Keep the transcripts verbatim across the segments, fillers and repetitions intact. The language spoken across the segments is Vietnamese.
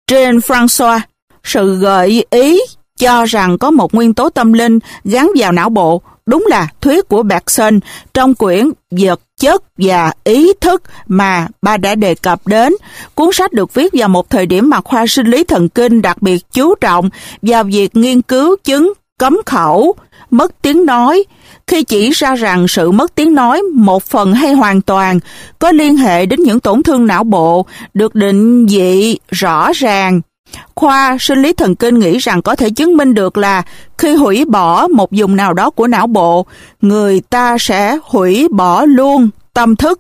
Jean-François, sự gợi ý cho rằng có một nguyên tố tâm linh gắn vào não bộ đúng là thuyết của Bergson trong quyển Vật chất và ý thức mà bà đã đề cập đến. Cuốn sách được viết vào một thời điểm mà khoa sinh lý thần kinh đặc biệt chú trọng vào việc nghiên cứu chứng cấm khẩu, mất tiếng nói, khi chỉ ra rằng sự mất tiếng nói một phần hay hoàn toàn có liên hệ đến những tổn thương não bộ được định vị rõ ràng. Khoa sinh lý thần kinh nghĩ rằng có thể chứng minh được là khi hủy bỏ một vùng nào đó của não bộ, người ta sẽ hủy bỏ luôn tâm thức.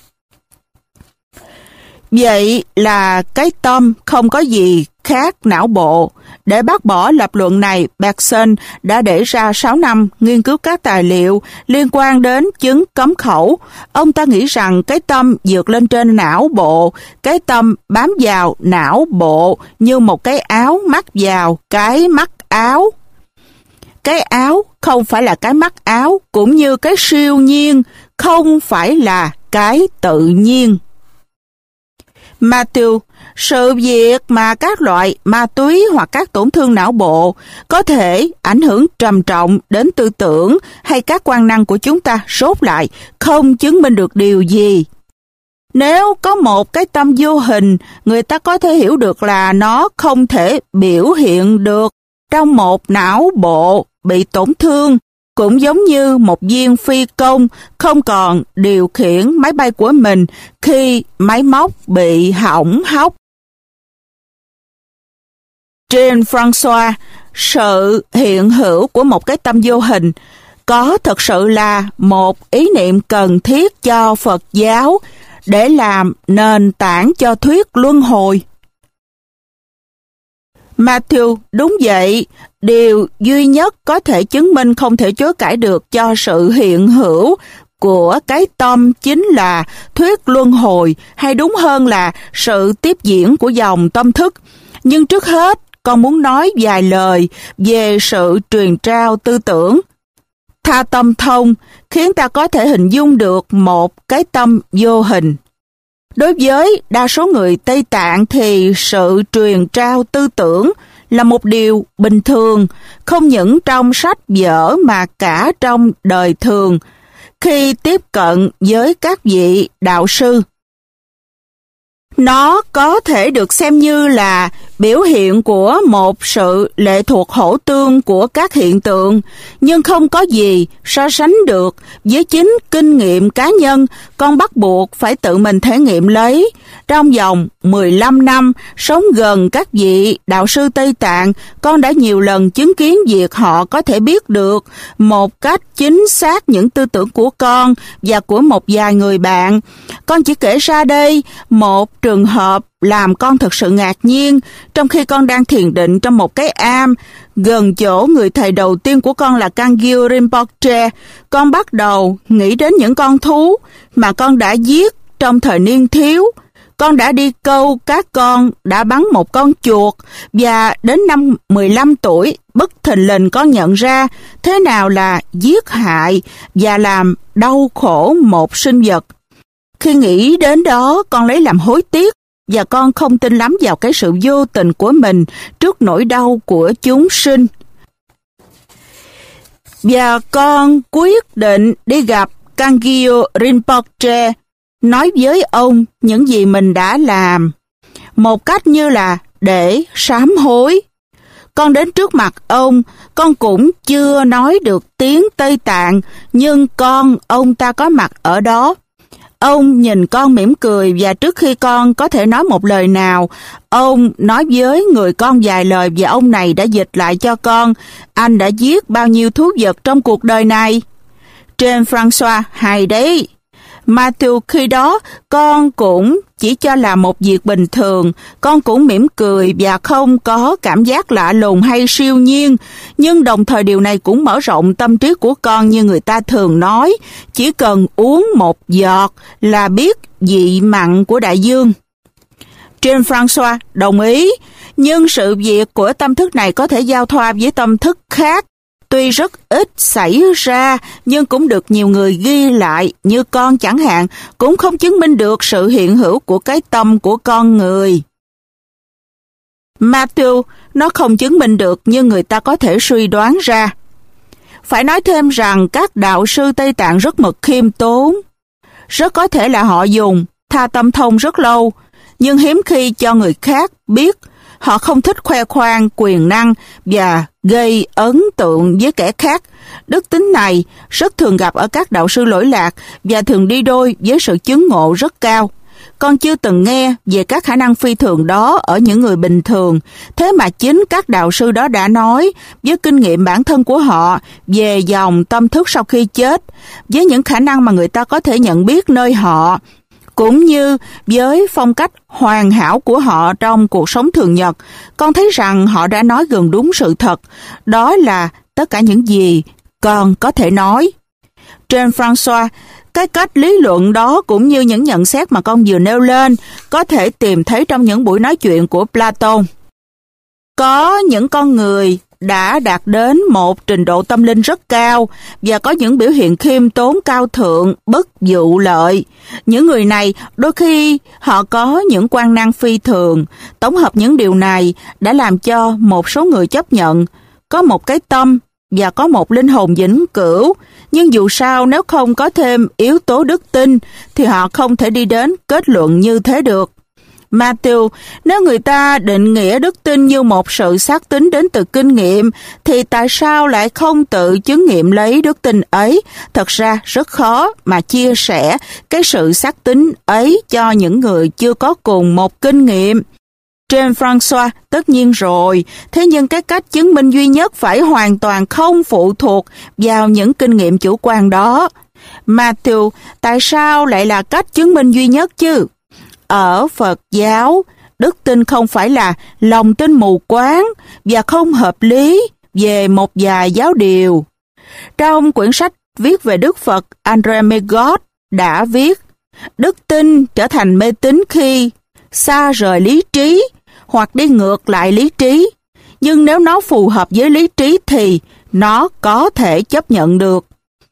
Vậy là cái tâm không có gì khác não bộ. Để bác bỏ lập luận này, Bergson đã để ra sáu năm nghiên cứu các tài liệu liên quan đến chứng cấm khẩu. Ông ta nghĩ rằng cái tâm vượt lên trên não bộ, cái tâm bám vào não bộ như một cái áo mắc vào cái mắt áo. Cái áo không phải là cái mắt áo, cũng như cái siêu nhiên không phải là cái tự nhiên. Matthew, sự việc mà các loại ma túy hoặc các tổn thương não bộ có thể ảnh hưởng trầm trọng đến tư tưởng hay các quan năng của chúng ta rốt lại không chứng minh được điều gì. Nếu có một cái tâm vô hình, người ta có thể hiểu được là nó không thể biểu hiện được trong một não bộ bị tổn thương, cũng giống như một viên phi công không còn điều khiển máy bay của mình khi máy móc bị hỏng hóc. Jean-François, sự hiện hữu của một cái tâm vô hình có thực sự là một ý niệm cần thiết cho Phật giáo để làm nền tảng cho thuyết luân hồi. Matthew, đúng vậy, điều duy nhất có thể chứng minh không thể chối cãi được cho sự hiện hữu của cái tâm chính là thuyết luân hồi, hay đúng hơn là sự tiếp diễn của dòng tâm thức. Nhưng trước hết, con muốn nói vài lời về sự truyền trao tư tưởng. Tha tâm thông khiến ta có thể hình dung được một cái tâm vô hình. Đối với đa số người Tây Tạng thì sự truyền trao tư tưởng là một điều bình thường, không những trong sách vở mà cả trong đời thường, khi tiếp cận với các vị đạo sư. Nó có thể được xem như là biểu hiện của một sự lệ thuộc hỗ tương của các hiện tượng, nhưng không có gì so sánh được với chính kinh nghiệm cá nhân con bắt buộc phải tự mình thể nghiệm lấy. Trong vòng mười lăm năm sống gần các vị đạo sư Tây Tạng, con đã nhiều lần chứng kiến việc họ có thể biết được một cách chính xác những tư tưởng của con và của một vài người bạn. Con chỉ kể ra đây một trường hợp làm con thật sự ngạc nhiên. Trong khi con đang thiền định trong một cái am gần chỗ người thầy đầu tiên của con là Kangyo Rinpoche, con bắt đầu nghĩ đến những con thú mà con đã giết trong thời niên thiếu. Con đã đi câu các con, đã bắn một con chuột, và đến năm mười lăm tuổi, bất thình lình con nhận ra thế nào là giết hại và làm đau khổ một sinh vật. Khi nghĩ đến đó, con lấy làm hối tiếc, và con không tin lắm vào cái sự vô tình của mình trước nỗi đau của chúng sinh. Và con quyết định đi gặp Kangyo Rinpoche, nói với ông những gì mình đã làm, một cách như là để sám hối. Con đến trước mặt ông, con cũng chưa nói được tiếng Tây Tạng, nhưng con, ông ta có mặt ở đó. Ông nhìn con mỉm cười, và trước khi con có thể nói một lời nào, ông nói với người con vài lời, và ông này đã dịch lại cho con: anh đã giết bao nhiêu thú vật trong cuộc đời này? Jean-François, hay đấy. Matthew, khi đó con cũng chỉ cho là một việc bình thường, con cũng mỉm cười và không có cảm giác lạ lùng hay siêu nhiên, nhưng đồng thời điều này cũng mở rộng tâm trí của con, như người ta thường nói, chỉ cần uống một giọt là biết vị mặn của đại dương. Jean-François đồng ý, nhưng sự việc của tâm thức này có thể giao thoa với tâm thức khác. Tuy rất ít xảy ra, nhưng cũng được nhiều người ghi lại, như con chẳng hạn, cũng không chứng minh được sự hiện hữu của cái tâm của con người. Matthew, nó không chứng minh được nhưng người ta có thể suy đoán ra. Phải nói thêm rằng các đạo sư Tây Tạng rất mực khiêm tốn. Rất có thể là họ dùng tha tâm thông rất lâu, nhưng hiếm khi cho người khác biết. Họ không thích khoe khoang quyền năng và gây ấn tượng với kẻ khác. Đức tính này rất thường gặp ở các đạo sư lỗi lạc và thường đi đôi với sự chứng ngộ rất cao. Con chưa từng nghe về các khả năng phi thường đó ở những người bình thường, thế mà chính các đạo sư đó đã nói với kinh nghiệm bản thân của họ về dòng tâm thức sau khi chết, với những khả năng mà người ta có thể nhận biết nơi họ, cũng như với phong cách hoàn hảo của họ trong cuộc sống thường nhật. Con thấy rằng họ đã nói gần đúng sự thật. Đó là tất cả những gì con có thể nói. Jean-François, cái cách lý luận đó cũng như những nhận xét mà con vừa nêu lên có thể tìm thấy trong những buổi nói chuyện của Plato. Có những con người đã đạt đến một trình độ tâm linh rất cao và có những biểu hiện khiêm tốn cao thượng, bất vụ lợi. Những người này đôi khi họ có những quan năng phi thường. Tổng hợp những điều này đã làm cho một số người chấp nhận có một cái tâm và có một linh hồn vĩnh cửu. Nhưng dù sao nếu không có thêm yếu tố đức tin thì họ không thể đi đến kết luận như thế được. Matthew, nếu người ta định nghĩa đức tin như một sự xác tín đến từ kinh nghiệm, thì tại sao lại không tự chứng nghiệm lấy đức tin ấy? Thật ra rất khó mà chia sẻ cái sự xác tín ấy cho những người chưa có cùng một kinh nghiệm. Jean-François, tất nhiên rồi, thế nhưng cái cách chứng minh duy nhất phải hoàn toàn không phụ thuộc vào những kinh nghiệm chủ quan đó. Matthew, tại sao lại là cách chứng minh duy nhất chứ? Ở Phật giáo, đức tin không phải là lòng tin mù quáng và không hợp lý về một vài giáo điều. Trong quyển sách viết về Đức Phật, André Megot đã viết, đức tin trở thành mê tín khi xa rời lý trí hoặc đi ngược lại lý trí. Nhưng nếu nó phù hợp với lý trí thì nó có thể chấp nhận được.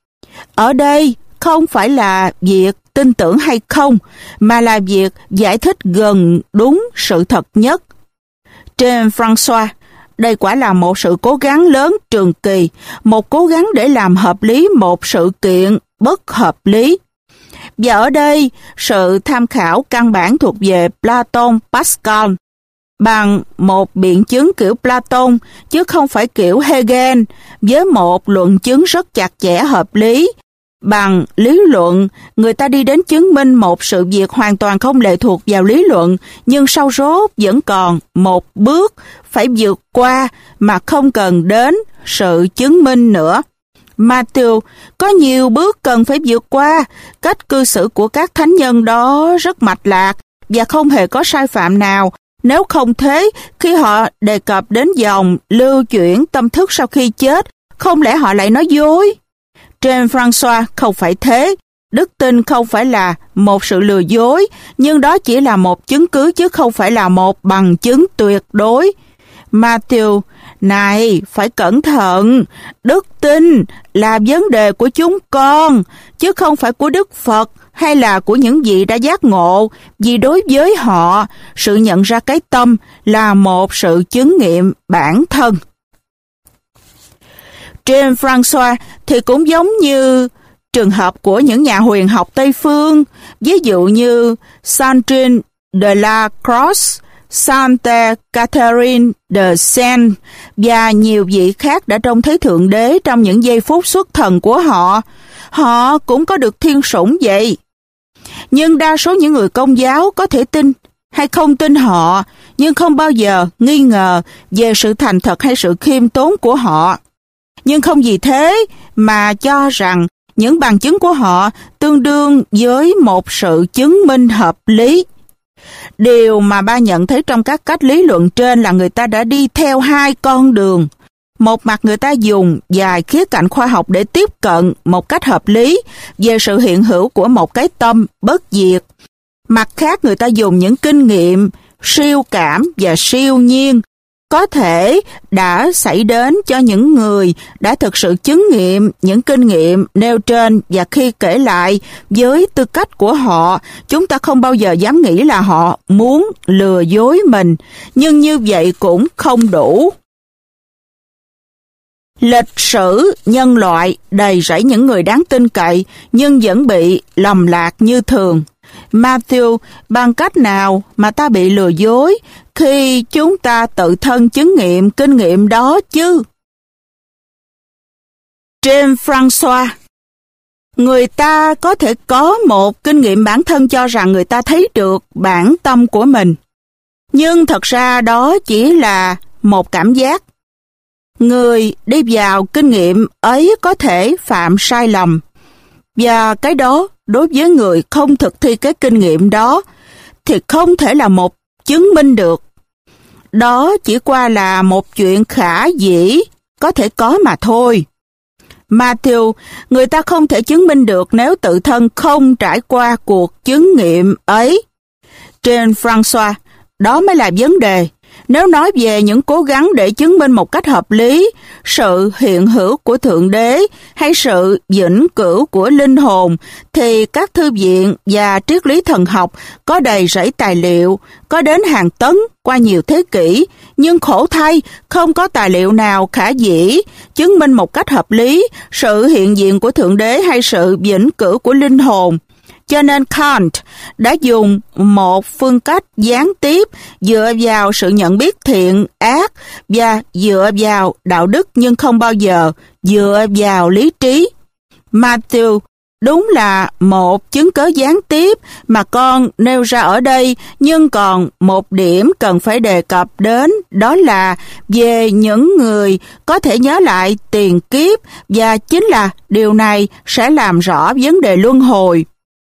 Ở đây không phải là việc tin tưởng hay không, mà là việc giải thích gần đúng sự thật nhất. Jean-François, đây quả là một sự cố gắng lớn trường kỳ, một cố gắng để làm hợp lý một sự kiện bất hợp lý. Và ở đây, sự tham khảo căn bản thuộc về Platon Pascal, bằng một biện chứng kiểu Platon, chứ không phải kiểu Hegel, với một luận chứng rất chặt chẽ hợp lý. Bằng lý luận, người ta đi đến chứng minh một sự việc hoàn toàn không lệ thuộc vào lý luận, nhưng sau rốt vẫn còn một bước phải vượt qua mà không cần đến sự chứng minh nữa. Matthew, có nhiều bước cần phải vượt qua. Cách cư xử của các thánh nhân đó rất mạch lạc và không hề có sai phạm nào. Nếu không thế, khi họ đề cập đến dòng lưu chuyển tâm thức sau khi chết, không lẽ họ lại nói dối? Jean-François, không phải thế. Đức tin không phải là một sự lừa dối, nhưng đó chỉ là một chứng cứ chứ không phải là một bằng chứng tuyệt đối. Matthew, này, phải cẩn thận. Đức tin là vấn đề của chúng con, chứ không phải của Đức Phật hay là của những vị đã giác ngộ, vì đối với họ, sự nhận ra cái tâm là một sự chứng nghiệm bản thân. Jean-François thì cũng giống như trường hợp của những nhà huyền học Tây Phương, ví dụ như Sandrine de la Croix, Sainte Catherine de Sienne và nhiều vị khác đã trông thấy Thượng Đế trong những giây phút xuất thần của họ. Họ cũng có được thiên sủng vậy. Nhưng đa số những người Công giáo có thể tin hay không tin họ, nhưng không bao giờ nghi ngờ về sự thành thật hay sự khiêm tốn của họ. Nhưng không vì thế mà cho rằng những bằng chứng của họ tương đương với một sự chứng minh hợp lý. Điều mà ba nhận thấy trong các cách lý luận trên là người ta đã đi theo hai con đường. Một mặt người ta dùng vài khía cạnh khoa học để tiếp cận một cách hợp lý về sự hiện hữu của một cái tâm bất diệt. Mặt khác người ta dùng những kinh nghiệm siêu cảm và siêu nhiên có thể đã xảy đến cho những người đã thực sự chứng nghiệm những kinh nghiệm nêu trên, và khi kể lại với tư cách của họ, chúng ta không bao giờ dám nghĩ là họ muốn lừa dối mình, nhưng như vậy cũng không đủ. Lịch sử nhân loại đầy rẫy những người đáng tin cậy nhưng vẫn bị lầm lạc như thường. Matthew, bằng cách nào mà ta bị lừa dối khi chúng ta tự thân chứng nghiệm kinh nghiệm đó chứ? James Francois, người ta có thể có một kinh nghiệm bản thân cho rằng người ta thấy được bản tâm của mình, nhưng thật ra đó chỉ là một cảm giác. Người đi vào kinh nghiệm ấy có thể phạm sai lầm, và cái đó đối với người không thực thi cái kinh nghiệm đó thì không thể là một chứng minh được. Đó chỉ qua là một chuyện khả dĩ có thể có mà thôi. Matthew, người ta không thể chứng minh được nếu tự thân không trải qua cuộc chứng nghiệm ấy. Trên Francois, đó mới là vấn đề. Nếu nói về những cố gắng để chứng minh một cách hợp lý sự hiện hữu của Thượng Đế hay sự vĩnh cửu của linh hồn, thì các thư viện và triết lý thần học có đầy rẫy tài liệu, có đến hàng tấn qua nhiều thế kỷ, nhưng khổ thay không có tài liệu nào khả dĩ chứng minh một cách hợp lý sự hiện diện của Thượng Đế hay sự vĩnh cửu của linh hồn. Cho nên Kant đã dùng một phương cách gián tiếp dựa vào sự nhận biết thiện, ác và dựa vào đạo đức, nhưng không bao giờ dựa vào lý trí. Matthew, đúng là một chứng cớ gián tiếp mà con nêu ra ở đây, nhưng còn một điểm cần phải đề cập đến, đó là về những người có thể nhớ lại tiền kiếp, và chính là điều này sẽ làm rõ vấn đề luân hồi.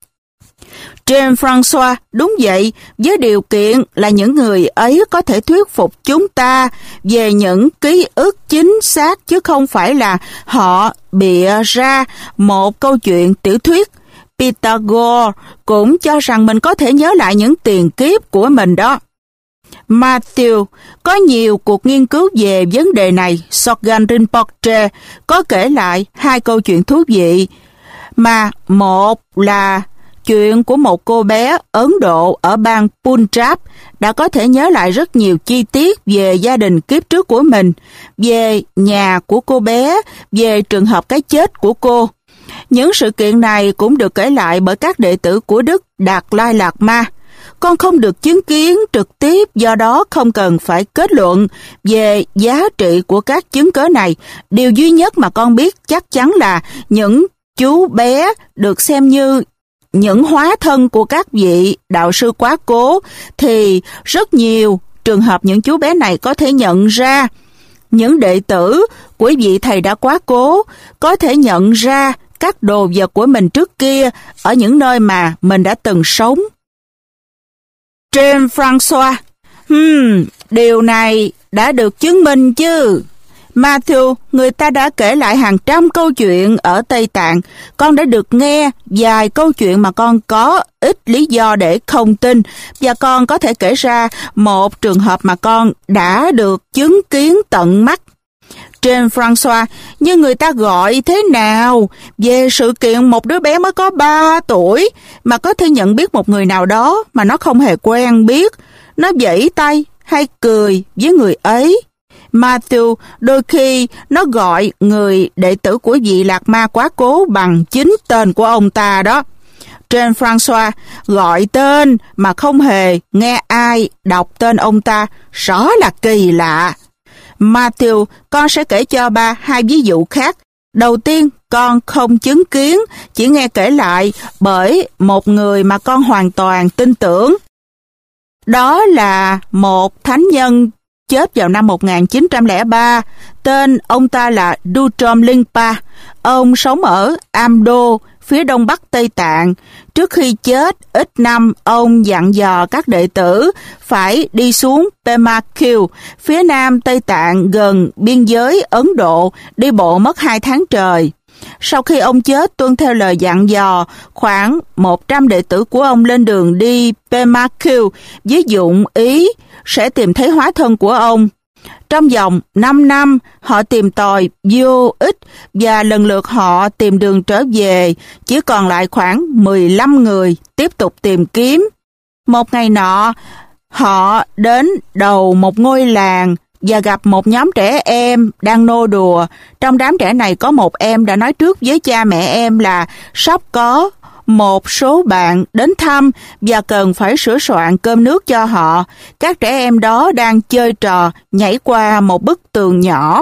James Francois, đúng vậy, với điều kiện là những người ấy có thể thuyết phục chúng ta về những ký ức chính xác, chứ không phải là họ bịa ra một câu chuyện tiểu thuyết. Pythagore cũng cho rằng mình có thể nhớ lại những tiền kiếp của mình đó. Matthew, có nhiều cuộc nghiên cứu về vấn đề này. Sogyal Rinpoche có kể lại hai câu chuyện thú vị, mà một là chuyện của một cô bé Ấn Độ ở bang Punjab đã có thể nhớ lại rất nhiều chi tiết về gia đình kiếp trước của mình, về nhà của cô bé, về trường hợp cái chết của cô. Những sự kiện này cũng được kể lại bởi các đệ tử của Đức Đạt Lai Lạt Ma. Con không được chứng kiến trực tiếp, do đó không cần phải kết luận về giá trị của các chứng cớ này. Điều duy nhất mà con biết chắc chắn là những chú bé được xem như những hóa thân của các vị đạo sư quá cố, thì rất nhiều trường hợp những chú bé này có thể nhận ra những đệ tử của vị thầy đã quá cố, có thể nhận ra các đồ vật của mình trước kia ở những nơi mà mình đã từng sống. James Francois, hmm, điều này đã được chứng minh chứ? Matthew, người ta đã kể lại hàng trăm câu chuyện ở Tây Tạng. Con đã được nghe vài câu chuyện mà con có ít lý do để không tin, và con có thể kể ra một trường hợp mà con đã được chứng kiến tận mắt. Trên Francois, như người ta gọi thế nào về sự kiện một đứa bé mới có ba tuổi mà có thể nhận biết một người nào đó mà nó không hề quen biết, nó vẫy tay hay cười với người ấy. Matthew, đôi khi nó gọi người đệ tử của vị Lạc Ma quá cố bằng chính tên của ông ta đó. Trên Francois, gọi tên mà không hề nghe ai đọc tên ông ta, rõ là kỳ lạ. Matthew, con sẽ kể cho ba hai ví dụ khác. Đầu tiên, con không chứng kiến, chỉ nghe kể lại bởi một người mà con hoàn toàn tin tưởng. Đó là một thánh nhân chết vào năm một nghìn chín trăm lẻ ba, tên ông ta là Dutrom Lingpa. Ông sống ở Amdo, phía đông bắc Tây Tạng. Trước khi chết ít năm, ông dặn dò các đệ tử phải đi xuống Pema Kieu, phía nam Tây Tạng gần biên giới Ấn Độ, đi bộ mất hai tháng trời. Sau khi ông chết, tuân theo lời dặn dò, khoảng một trăm đệ tử của ông lên đường đi Pema Kieu với dụng ý sẽ tìm thấy hóa thân của ông. Trong vòng năm năm, họ tìm tòi vô ích và lần lượt họ tìm đường trở về, chỉ còn lại khoảng mười lăm người tiếp tục tìm kiếm. Một ngày nọ, họ đến đầu một ngôi làng và gặp một nhóm trẻ em đang nô đùa. Trong đám trẻ này có một em đã nói trước với cha mẹ em là sắp có một số bạn đến thăm và cần phải sửa soạn cơm nước cho họ. Các trẻ em đó đang chơi trò nhảy qua một bức tường nhỏ.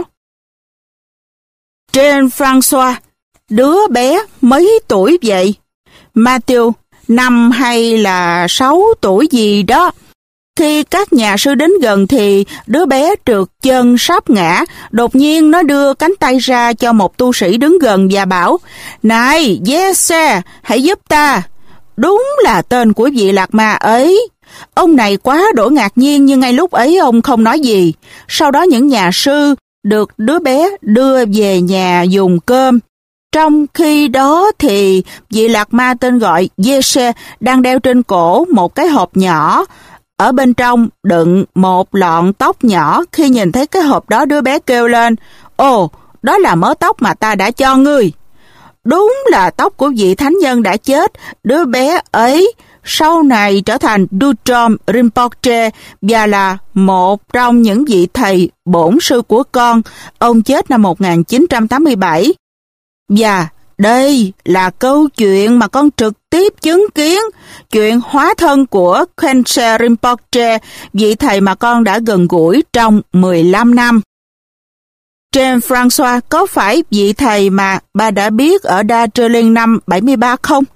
Jean-François, đứa bé mấy tuổi vậy? Matthew, năm hay là sáu tuổi gì đó. Khi các nhà sư đến gần thì đứa bé trượt chân sắp ngã. Đột nhiên nó đưa cánh tay ra cho một tu sĩ đứng gần và bảo: "Này, Giê-xê, hãy giúp ta." Đúng là tên của vị lạc ma ấy. Ông này quá đỗi ngạc nhiên nhưng ngay lúc ấy ông không nói gì. Sau đó những nhà sư được đứa bé đưa về nhà dùng cơm. Trong khi đó thì vị lạc ma tên gọi Giê-xê đang đeo trên cổ một cái hộp nhỏ. Ở bên trong đựng một lọn tóc nhỏ. Khi nhìn thấy cái hộp đó, đứa bé kêu lên: "Ồ, đó là mớ tóc mà ta đã cho ngươi." Đúng là tóc của vị thánh nhân đã chết. Đứa bé ấy sau này trở thành Dutrom Rinpoche và là một trong những vị thầy bổn sư của con. Ông chết năm một nghìn chín trăm tám mươi bảy. Và đây là câu chuyện mà con trực tiếp chứng kiến, chuyện hóa thân của Khenche Rinpoche, vị thầy mà con đã gần gũi trong mười lăm năm. Jean-François, có phải vị thầy mà bà đã biết ở Darjeeling năm bảy mươi ba không?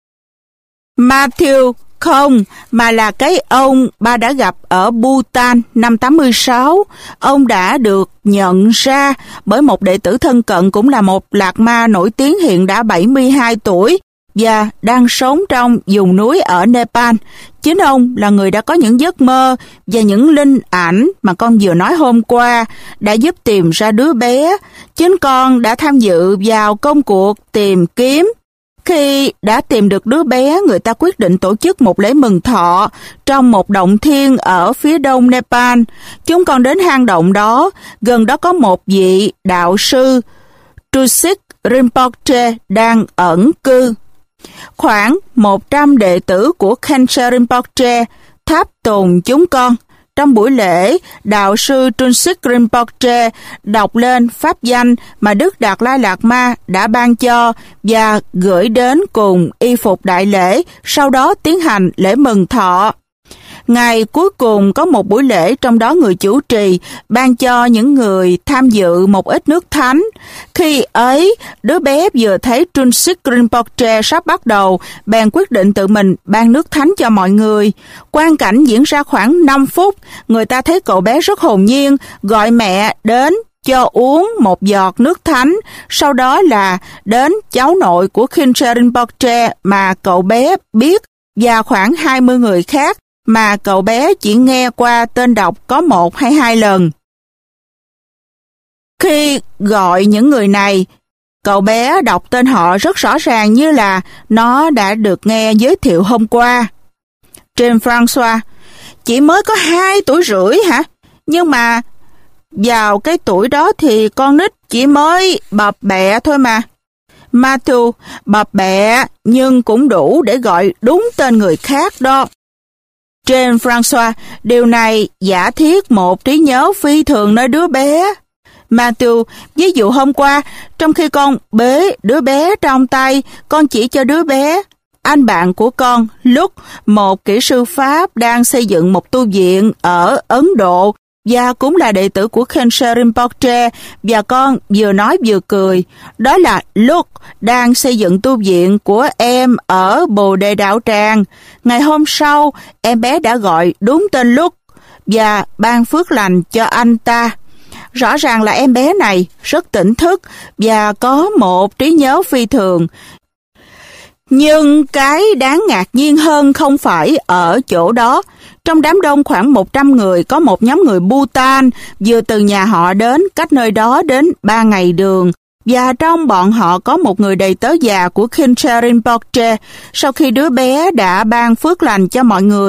Matthew, không, mà là cái ông ba đã gặp ở Bhutan năm tám mươi sáu. Ông đã được nhận ra bởi một đệ tử thân cận cũng là một lạc ma nổi tiếng hiện đã bảy mươi hai tuổi và đang sống trong vùng núi ở Nepal. Chính ông là người đã có những giấc mơ và những linh ảnh mà con vừa nói hôm qua đã giúp tìm ra đứa bé. Chính con đã tham dự vào công cuộc tìm kiếm. Khi đã tìm được đứa bé, người ta quyết định tổ chức một lễ mừng thọ trong một động thiên ở phía đông Nepal. Chúng con đến hang động đó, gần đó có một vị đạo sư Trusik Rinpoche đang ẩn cư. Khoảng một trăm đệ tử của Khenche Rinpoche tháp tùng chúng con. Trong buổi lễ, đạo sư Trusik Rinpoche đọc lên pháp danh mà Đức Đạt Lai Lạt Ma đã ban cho và gửi đến cùng y phục đại lễ, sau đó tiến hành lễ mừng thọ. Ngày cuối cùng có một buổi lễ, trong đó người chủ trì ban cho những người tham dự một ít nước thánh. Khi ấy, đứa bé vừa thấy Trusik Rinpoche sắp bắt đầu, bèn quyết định tự mình ban nước thánh cho mọi người. Quang cảnh diễn ra khoảng năm phút, người ta thấy cậu bé rất hồn nhiên, gọi mẹ đến cho uống một giọt nước thánh, sau đó là đến cháu nội của Khenche Rinpoche mà cậu bé biết và khoảng hai mươi người khác mà cậu bé chỉ nghe qua tên đọc có một hay hai lần. Khi gọi những người này, cậu bé đọc tên họ rất rõ ràng như là nó đã được nghe giới thiệu hôm qua. Jean-François, chỉ mới có hai tuổi rưỡi hả? Nhưng mà vào cái tuổi đó thì con nít chỉ mới bập bẹ thôi mà. Matthew, bập bẹ nhưng cũng đủ để gọi đúng tên người khác đó. Jean-François, điều này giả thiết một trí nhớ phi thường nơi đứa bé. Matthew, ví dụ hôm qua, trong khi con bế đứa bé trong tay, con chỉ cho đứa bé. Anh bạn của con, Luke, một kỹ sư Pháp đang xây dựng một tu viện ở Ấn Độ và cũng là đệ tử của Khenche Rinpoche, và con vừa nói vừa cười. Đó là Luke đang xây dựng tu viện của em ở Bồ Đề Đạo Tràng. Ngày hôm sau, em bé đã gọi đúng tên Luke và ban phước lành cho anh ta. Rõ ràng là em bé này rất tỉnh thức và có một trí nhớ phi thường. Nhưng cái đáng ngạc nhiên hơn không phải ở chỗ đó. Trong đám đông khoảng một trăm người có một nhóm người Bhutan vừa từ nhà họ đến, cách nơi đó đến ba ngày đường. Và trong bọn họ có một người đầy tớ già của Khenche Rinpoche. Sau khi đứa bé đã ban phước lành cho mọi người,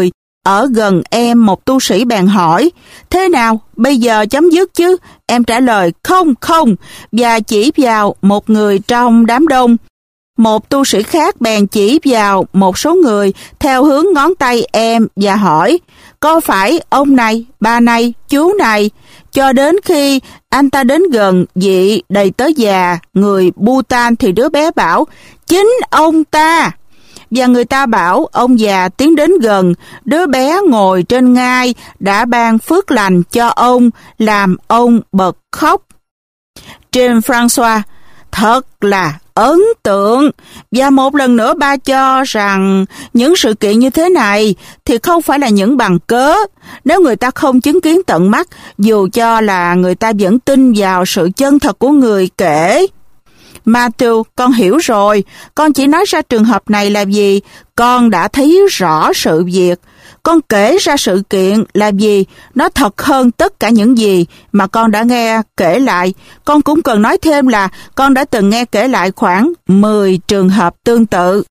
ở gần em một tu sĩ bèn hỏi, thế nào, bây giờ chấm dứt chứ? Em trả lời, không, không, và chỉ vào một người trong đám đông. Một tu sĩ khác bèn chỉ vào một số người theo hướng ngón tay em và hỏi, có phải ông này, bà này, chú này? Cho đến khi anh ta đến gần vị đầy tớ già, người Bhutan thì đứa bé bảo, chính ông ta. Và người ta bảo ông già tiến đến gần, đứa bé ngồi trên ngai đã ban phước lành cho ông, làm ông bật khóc. James Francois, thật là ấn tượng. Và một lần nữa ba cho rằng những sự kiện như thế này thì không phải là những bằng cớ. Nếu người ta không chứng kiến tận mắt, dù cho là người ta vẫn tin vào sự chân thật của người kể. Matthew, con hiểu rồi, con chỉ nói ra trường hợp này là vì con đã thấy rõ sự việc. Con kể ra sự kiện là vì nó thật hơn tất cả những gì mà con đã nghe kể lại. Con cũng cần nói thêm là con đã từng nghe kể lại khoảng mười trường hợp tương tự.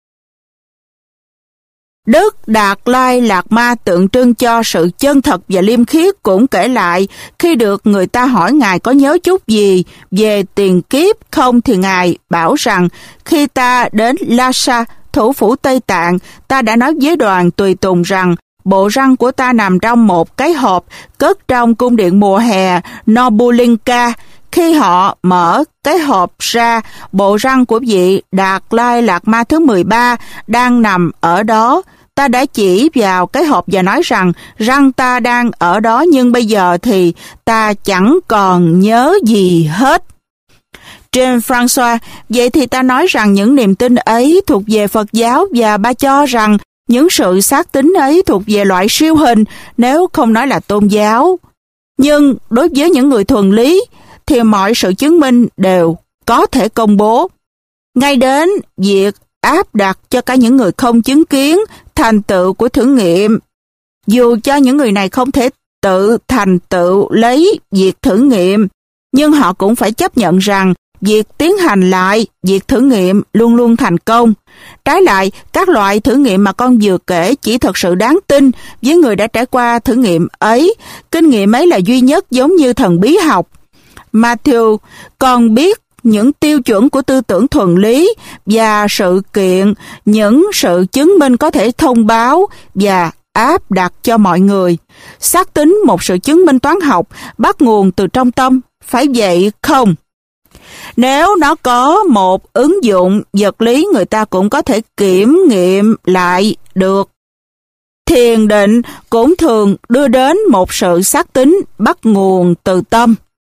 Đức Đạt Lai Lạt Ma tượng trưng cho sự chân thật và liêm khiết cũng kể lại, khi được người ta hỏi Ngài có nhớ chút gì về tiền kiếp không thì Ngài bảo rằng khi ta đến Lhasa, thủ phủ Tây Tạng, ta đã nói với đoàn tùy tùng rằng bộ răng của ta nằm trong một cái hộp cất trong cung điện mùa hè Nobulinka. Khi họ mở cái hộp ra, bộ răng của vị Đạt Lai Lạt Ma thứ mười ba đang nằm ở đó. Ta đã chỉ vào cái hộp và nói rằng răng ta đang ở đó, nhưng bây giờ thì ta chẳng còn nhớ gì hết. James Francois, vậy thì ta nói rằng những niềm tin ấy thuộc về Phật giáo, và ba cho rằng những sự xác tín ấy thuộc về loại siêu hình, nếu không nói là tôn giáo. Nhưng đối với những người thuần lý thì mọi sự chứng minh đều có thể công bố. Ngay đến việc áp đặt cho cả những người không chứng kiến thành tựu của thử nghiệm. Dù cho những người này không thể tự thành tựu lấy việc thử nghiệm, nhưng họ cũng phải chấp nhận rằng việc tiến hành lại việc thử nghiệm luôn luôn thành công. Trái lại, các loại thử nghiệm mà con vừa kể chỉ thật sự đáng tin với người đã trải qua thử nghiệm ấy. Kinh nghiệm ấy là duy nhất, giống như thần bí học. Matthew, con biết những tiêu chuẩn của tư tưởng thuần lý và sự kiện, những sự chứng minh có thể thông báo và áp đặt cho mọi người. Xác tín một sự chứng minh toán học bắt nguồn từ trong tâm, phải vậy không? Nếu nó có một ứng dụng vật lý, người ta cũng có thể kiểm nghiệm lại được. Thiền định cũng thường đưa đến một sự xác tín bắt nguồn từ tâm.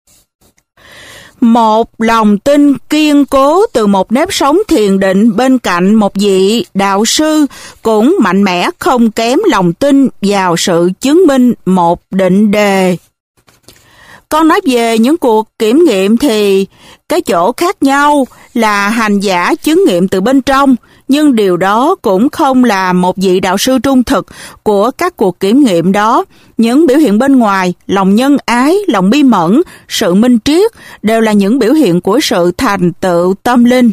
Một lòng tin kiên cố từ một nếp sống thiền định bên cạnh một vị đạo sư cũng mạnh mẽ không kém lòng tin vào sự chứng minh một định đề. Con nói về những cuộc kiểm nghiệm thì cái chỗ khác nhau là hành giả chứng nghiệm từ bên trong, nhưng điều đó cũng không là một vị đạo sư trung thực của các cuộc kiểm nghiệm đó. Những biểu hiện bên ngoài, lòng nhân ái, lòng bi mẫn, sự minh triết đều là những biểu hiện của sự thành tựu tâm linh.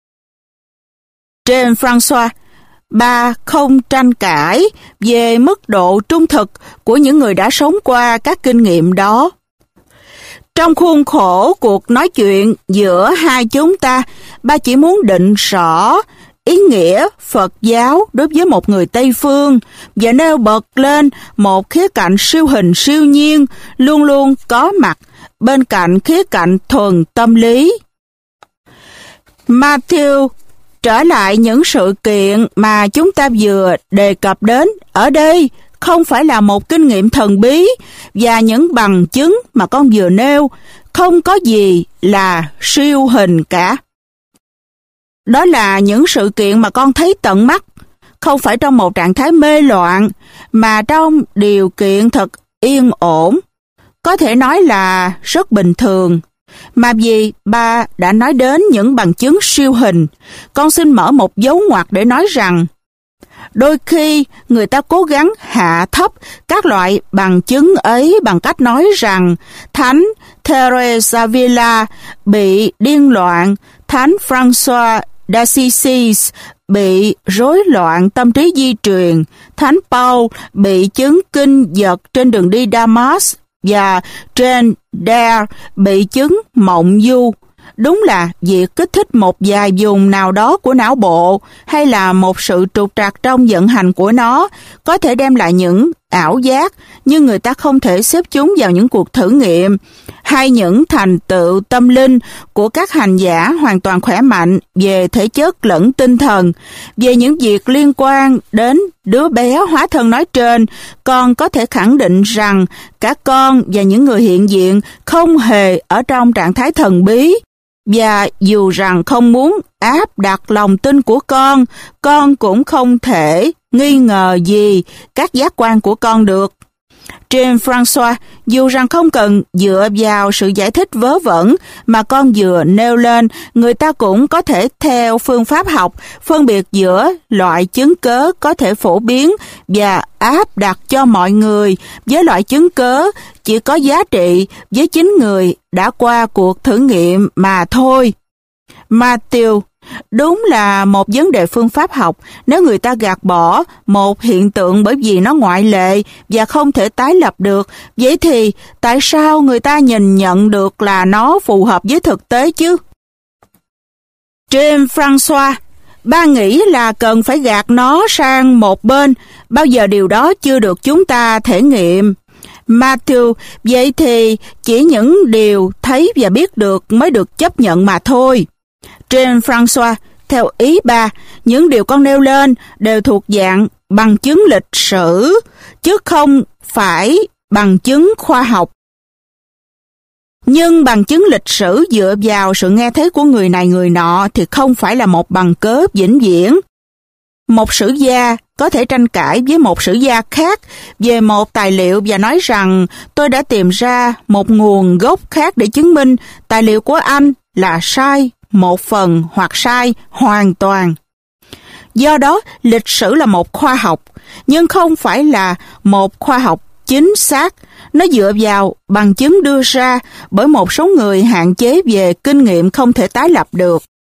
James Francois, ba không tranh cãi về mức độ trung thực của những người đã sống qua các kinh nghiệm đó. Trong khuôn khổ cuộc nói chuyện giữa hai chúng ta, ba chỉ muốn định rõ ý nghĩa Phật giáo đối với một người Tây Phương và nêu bật lên một khía cạnh siêu hình siêu nhiên luôn luôn có mặt bên cạnh khía cạnh thuần tâm lý. Matthew, trở lại những sự kiện mà chúng ta vừa đề cập đến, ở đây không phải là một kinh nghiệm thần bí, và những bằng chứng mà con vừa nêu không có gì là siêu hình cả. Đó là những sự kiện mà con thấy tận mắt, không phải trong một trạng thái mê loạn, mà trong điều kiện thật yên ổn, có thể nói là rất bình thường. Mà vì ba đã nói đến những bằng chứng siêu hình, con xin mở một dấu ngoặc để nói rằng đôi khi người ta cố gắng hạ thấp các loại bằng chứng ấy bằng cách nói rằng Thánh Teresa Villa bị điên loạn, Thánh François d'Assisi bị rối loạn tâm trí di truyền, Thánh Paul bị chứng kinh giật trên đường đi Damas và Jane Eyre bị chứng mộng du. Đúng là việc kích thích một vài vùng nào đó của não bộ hay là một sự trục trặc trong vận hành của nó có thể đem lại những ảo giác, nhưng người ta không thể xếp chúng vào những cuộc thử nghiệm hay những thành tựu tâm linh của các hành giả hoàn toàn khỏe mạnh về thể chất lẫn tinh thần. Về những việc liên quan đến đứa bé hóa thân nói trên, con có thể khẳng định rằng cả con và những người hiện diện không hề ở trong trạng thái thần bí. Và dù rằng không muốn áp đặt lòng tin của con, con cũng không thể nghi ngờ gì các giác quan của con được. Jean-François, dù rằng không cần dựa vào sự giải thích vớ vẩn mà con vừa nêu lên, người ta cũng có thể theo phương pháp học phân biệt giữa loại chứng cớ có thể phổ biến và áp đặt cho mọi người với loại chứng cớ chỉ có giá trị với chính người đã qua cuộc thử nghiệm mà thôi. Matthew, đúng là một vấn đề phương pháp học nếu người ta gạt bỏ một hiện tượng bởi vì nó ngoại lệ và không thể tái lập được. Vậy thì tại sao người ta nhìn nhận được là nó phù hợp với thực tế chứ? Jean-François, ba nghĩ là cần phải gạt nó sang một bên. Bao giờ điều đó chưa được chúng ta thể nghiệm. Matthew, vậy thì chỉ những điều thấy và biết được mới được chấp nhận mà thôi. Jean-François, theo ý ba, những điều con nêu lên đều thuộc dạng bằng chứng lịch sử, chứ không phải bằng chứng khoa học. Nhưng bằng chứng lịch sử dựa vào sự nghe thấy của người này người nọ thì không phải là một bằng cớ vĩnh viễn. Một sử gia có thể tranh cãi với một sử gia khác về một tài liệu và nói rằng tôi đã tìm ra một nguồn gốc khác để chứng minh tài liệu của anh là sai một phần hoặc sai hoàn toàn. Do đó, lịch sử là một khoa học, nhưng không phải là một khoa học chính xác. Nó dựa vào bằng chứng đưa ra bởi một số người hạn chế về kinh nghiệm không thể tái lập được.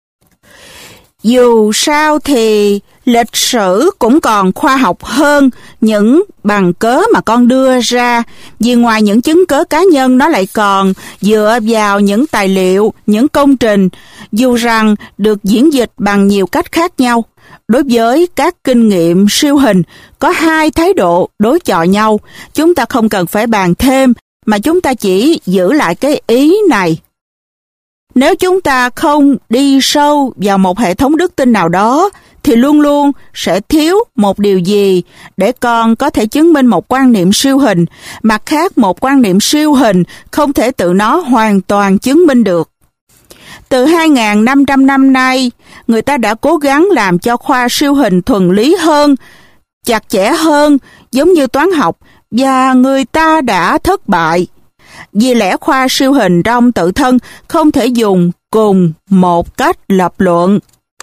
Dù sao thì lịch sử cũng còn khoa học hơn những bằng cớ mà con đưa ra, vì ngoài những chứng cớ cá nhân nó lại còn dựa vào những tài liệu, những công trình, dù rằng được diễn dịch bằng nhiều cách khác nhau. Đối với các kinh nghiệm siêu hình, có hai thái độ đối chọi nhau. Chúng ta không cần phải bàn thêm, mà chúng ta chỉ giữ lại cái ý này. Nếu chúng ta không đi sâu vào một hệ thống đức tin nào đó, thì luôn luôn sẽ thiếu một điều gì để con có thể chứng minh một quan niệm siêu hình, mặt khác một quan niệm siêu hình không thể tự nó hoàn toàn chứng minh được. Từ hai nghìn năm trăm năm nay, người ta đã cố gắng làm cho khoa siêu hình thuần lý hơn, chặt chẽ hơn, giống như toán học, và người ta đã thất bại. Vì lẽ khoa siêu hình trong tự thân không thể dùng cùng một cách lập luận.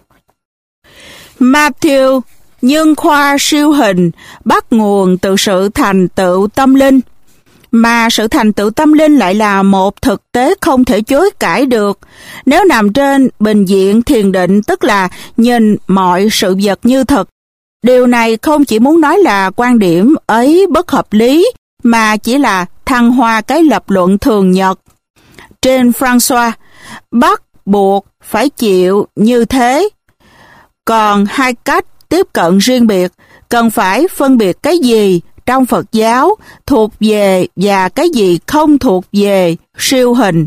Matthew, nhưng khoa siêu hình bắt nguồn từ sự thành tựu tâm linh, mà sự thành tựu tâm linh lại là một thực tế không thể chối cãi được. Nếu nằm trên bình diện thiền định, tức là nhìn mọi sự vật như thật, điều này không chỉ muốn nói là quan điểm ấy bất hợp lý, mà chỉ là thăng hoa cái lập luận thường nhật. Jean-François, bắt buộc phải chịu như thế. Còn hai cách tiếp cận riêng biệt, cần phải phân biệt cái gì trong Phật giáo thuộc về và cái gì không thuộc về siêu hình.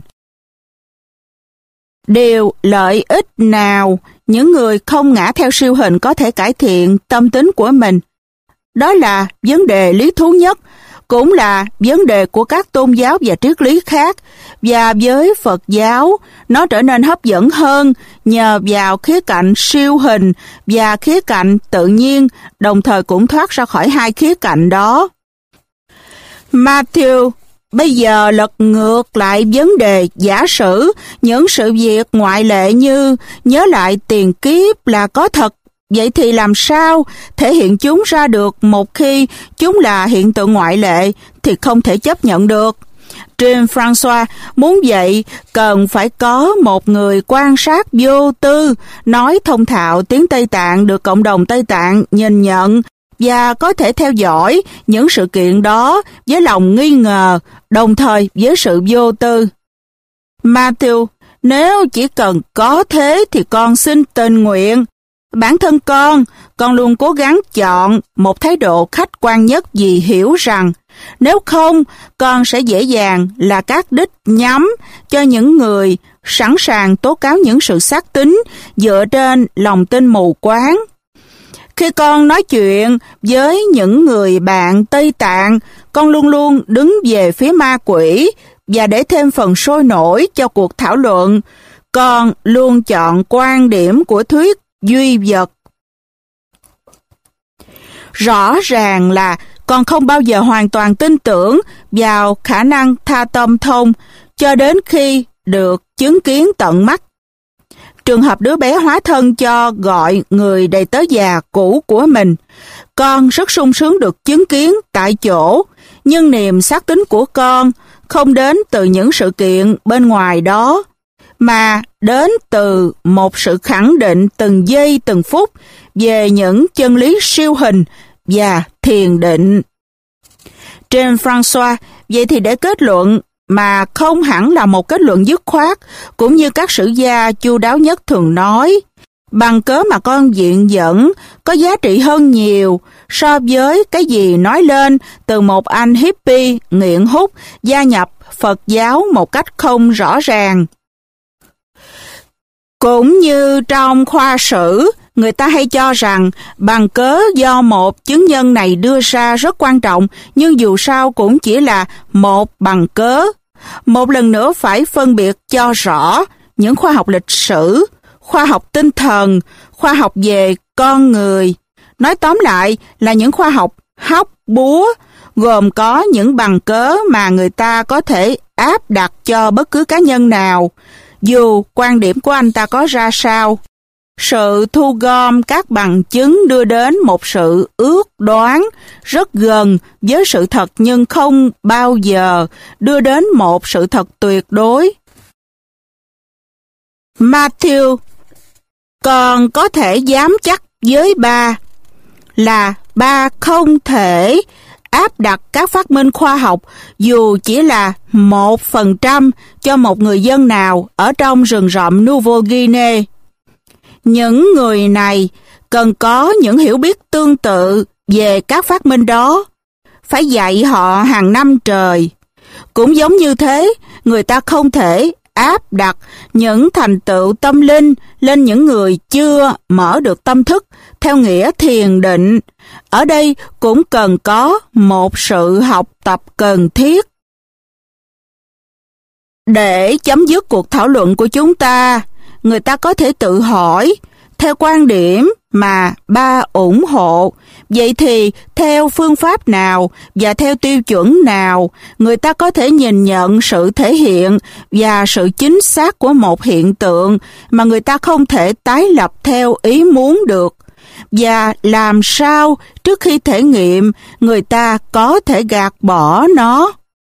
Điều lợi ích nào những người không ngã theo siêu hình có thể cải thiện tâm tính của mình? Đó là vấn đề lý thú nhất, cũng là vấn đề của các tôn giáo và triết lý khác, và với Phật giáo, nó trở nên hấp dẫn hơn nhờ vào khía cạnh siêu hình và khía cạnh tự nhiên, đồng thời cũng thoát ra khỏi hai khía cạnh đó. Matthew, bây giờ lật ngược lại vấn đề giả sử những sự việc ngoại lệ như nhớ lại tiền kiếp là có thật. Vậy thì làm sao thể hiện chúng ra được một khi chúng là hiện tượng ngoại lệ thì không thể chấp nhận được. Jean-François muốn vậy cần phải có một người quan sát vô tư, nói thông thạo tiếng Tây Tạng được cộng đồng Tây Tạng nhìn nhận và có thể theo dõi những sự kiện đó với lòng nghi ngờ, đồng thời với sự vô tư. Matthew, nếu chỉ cần có thế thì con xin tình nguyện. Bản thân con, con luôn cố gắng chọn một thái độ khách quan nhất vì hiểu rằng nếu không, con sẽ dễ dàng là các đích nhắm cho những người sẵn sàng tố cáo những sự xác tín dựa trên lòng tin mù quáng. Khi con nói chuyện với những người bạn Tây Tạng, con luôn luôn đứng về phía ma quỷ, và để thêm phần sôi nổi cho cuộc thảo luận, con luôn chọn quan điểm của thuyết duy vật. Rõ ràng là con không bao giờ hoàn toàn tin tưởng vào khả năng tha tâm thông cho đến khi được chứng kiến tận mắt. Trường hợp đứa bé hóa thân cho gọi người đầy tớ già cũ của mình, con rất sung sướng được chứng kiến tại chỗ, nhưng niềm xác tín của con không đến từ những sự kiện bên ngoài đó, mà đến từ một sự khẳng định từng giây từng phút về những chân lý siêu hình và thiền định. Jean-François, vậy thì để kết luận mà không hẳn là một kết luận dứt khoát, cũng như các sử gia chu đáo nhất thường nói, bằng cớ mà con viện dẫn có giá trị hơn nhiều so với cái gì nói lên từ một anh hippie nghiện hút gia nhập Phật giáo một cách không rõ ràng. Cũng như trong khoa sử, người ta hay cho rằng bằng cớ do một chứng nhân này đưa ra rất quan trọng, nhưng dù sao cũng chỉ là một bằng cớ. Một lần nữa phải phân biệt cho rõ những khoa học lịch sử, khoa học tinh thần, khoa học về con người. Nói tóm lại là những khoa học hóc búa, gồm có những bằng cớ mà người ta có thể áp đặt cho bất cứ cá nhân nào, dù quan điểm của anh ta có ra sao. Sự thu gom các bằng chứng đưa đến một sự ước đoán rất gần với sự thật, nhưng không bao giờ đưa đến một sự thật tuyệt đối. Matthew, còn có thể dám chắc với ba là ba không thể áp đặt các phát minh khoa học dù chỉ là một phần trăm cho một người dân nào ở trong rừng rậm Nouveau Guinea. Những người này cần có những hiểu biết tương tự về các phát minh đó, phải dạy họ hàng năm trời. Cũng giống như thế, người ta không thể áp đặt những thành tựu tâm linh lên những người chưa mở được tâm thức theo nghĩa thiền định. Ở đây cũng cần có một sự học tập cần thiết. Để chấm dứt cuộc thảo luận của chúng ta, người ta có thể tự hỏi, theo quan điểm mà ba ủng hộ, vậy thì theo phương pháp nào và theo tiêu chuẩn nào người ta có thể nhìn nhận sự thể hiện và sự chính xác của một hiện tượng mà người ta không thể tái lập theo ý muốn được, và làm sao trước khi thể nghiệm người ta có thể gạt bỏ nó.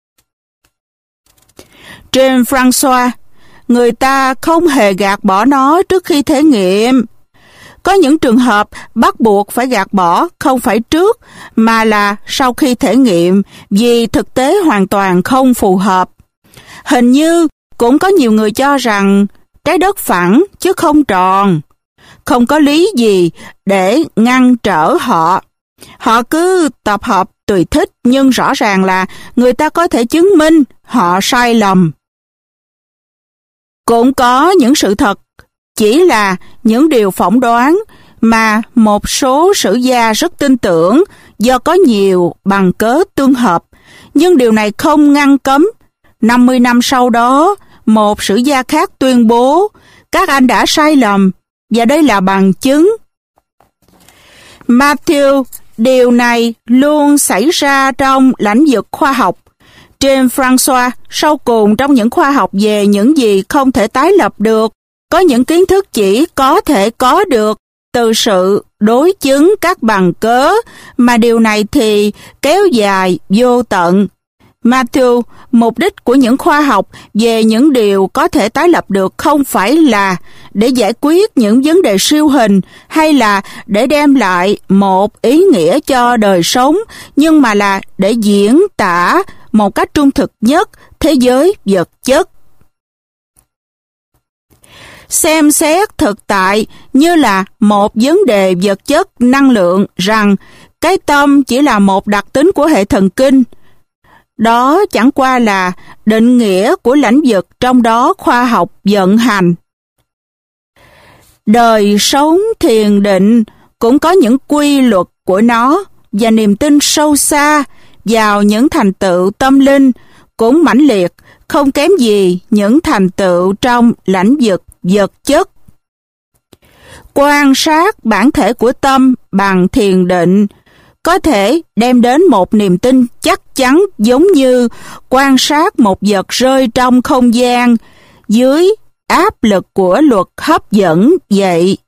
Jean-François, người ta không hề gạt bỏ nó trước khi thể nghiệm. Có những trường hợp bắt buộc phải gạt bỏ không phải trước mà là sau khi thể nghiệm vì thực tế hoàn toàn không phù hợp. Hình như cũng có nhiều người cho rằng trái đất phẳng chứ không tròn. Không có lý gì để ngăn trở họ. Họ cứ tập hợp tùy thích, nhưng rõ ràng là người ta có thể chứng minh họ sai lầm. Cũng có những sự thật chỉ là những điều phỏng đoán mà một số sử gia rất tin tưởng do có nhiều bằng cớ tương hợp, nhưng điều này không ngăn cấm năm mươi năm sau đó một sử gia khác tuyên bố các anh đã sai lầm và đây là bằng chứng. Matthew, điều này luôn xảy ra trong lĩnh vực khoa học. Jean-François, sau cùng trong những khoa học về những gì không thể tái lập được, có những kiến thức chỉ có thể có được từ sự đối chứng các bằng cớ, mà điều này thì kéo dài vô tận. Matthew, mục đích của những khoa học về những điều có thể tái lập được không phải là để giải quyết những vấn đề siêu hình hay là để đem lại một ý nghĩa cho đời sống, nhưng mà là để diễn tả một cách trung thực nhất thế giới vật chất. Xem xét thực tại như là một vấn đề vật chất năng lượng, rằng cái tâm chỉ là một đặc tính của hệ thần kinh. Đó chẳng qua là định nghĩa của lĩnh vực trong đó khoa học vận hành. Đời sống thiền định cũng có những quy luật của nó, và niềm tin sâu xa vào những thành tựu tâm linh cũng mãnh liệt, không kém gì những thành tựu trong lĩnh vực vật chất. Quan sát bản thể của tâm bằng thiền định có thể đem đến một niềm tin chắc chắn, giống như quan sát một vật rơi trong không gian dưới áp lực của luật hấp dẫn vậy.